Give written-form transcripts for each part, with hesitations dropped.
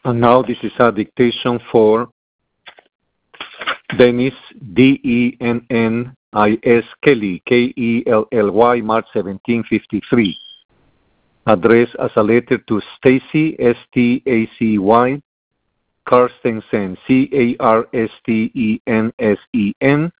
And now this is a dictation for Dennis, D-E-N-N-I-S, Kelly, K-E-L-L-Y, March 1753. Addressed as a letter to Stacy, S-T-A-C-Y, Carstensen, C-A-R-S-T-E-N-S-E-N,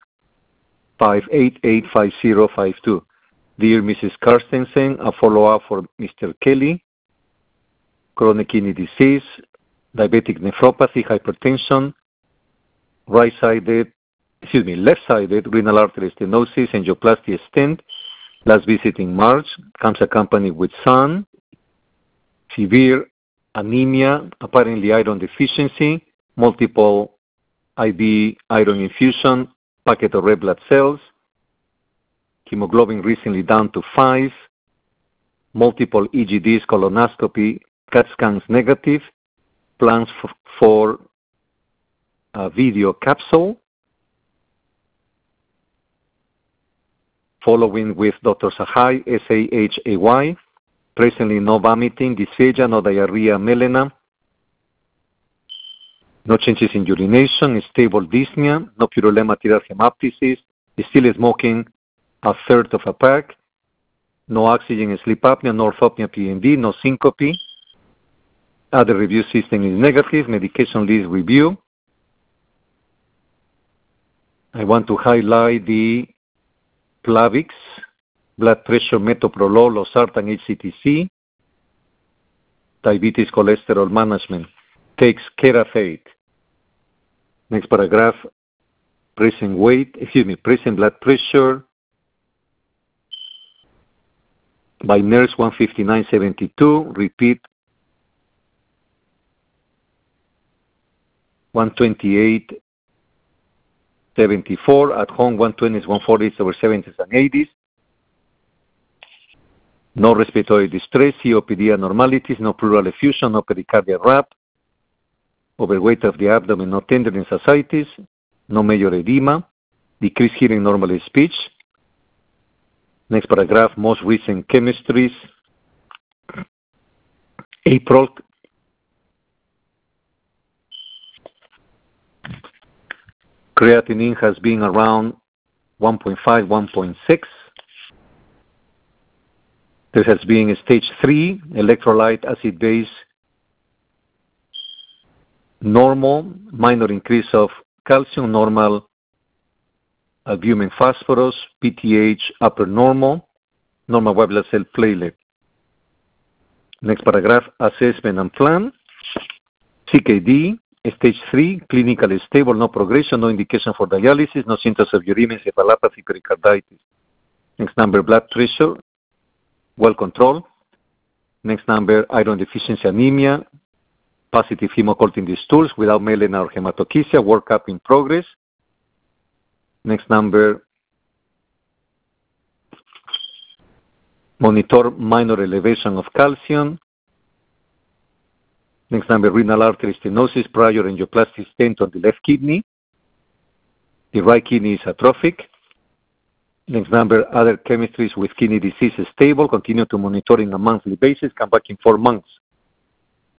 5885052. Dear Mrs. Carstensen, a follow-up for Mr. Kelly, chronic kidney disease, diabetic nephropathy, hypertension, left-sided renal artery stenosis, angioplasty stent, last visit in March, comes accompanied with sun, severe anemia, apparently iron deficiency, multiple IV iron infusion, packet of red blood cells, hemoglobin recently down to 5, multiple EGDs, colonoscopy, CAT scans negative, plans for a video capsule, following with Dr. Sahai, S-A-H-A-Y, presently no vomiting, dysphagia, no diarrhea, melena, no changes in urination, stable dyspnea, no purulent material hemoptysis, still smoking a third of a pack, no oxygen, sleep apnea, no orthopnea, PND, no syncope. Other review system is negative, medication list review. I want to highlight the Plavix, blood pressure, metoprolol, losartan, HCTC, diabetes, cholesterol management, takes Carafate. Next paragraph, present blood pressure by nurse 159.72, repeat 128.74, at home 120s, 140s, over 70s and 80s. No respiratory distress, COPD abnormalities, no pleural effusion, no pericardial wrap, overweight of the abdomen, no tenderness, ascites, no major edema, decreased hearing, normal speech. Next paragraph, most recent chemistries. April, creatinine has been around 1.5, 1.6. There has been a stage 3, electrolyte acid base normal, minor increase of calcium, normal albumin phosphorus, PTH upper normal, normal white blood cell platelet. Next paragraph, assessment and plan. CKD, stage 3, clinically stable, no progression, no indication for dialysis, no symptoms of uremia, encephalopathy, pericarditis. Next number, blood pressure, well controlled. Next number, iron deficiency anemia, positive hemocolt in the stools without melena or hematochezia, workup in progress. Next number, monitor minor elevation of calcium. Next number, renal artery stenosis, prior angioplasty stent on the left kidney. The right kidney is atrophic. Next number, other chemistries with kidney disease is stable. Continue to monitor on a monthly basis. Come back in 4 months.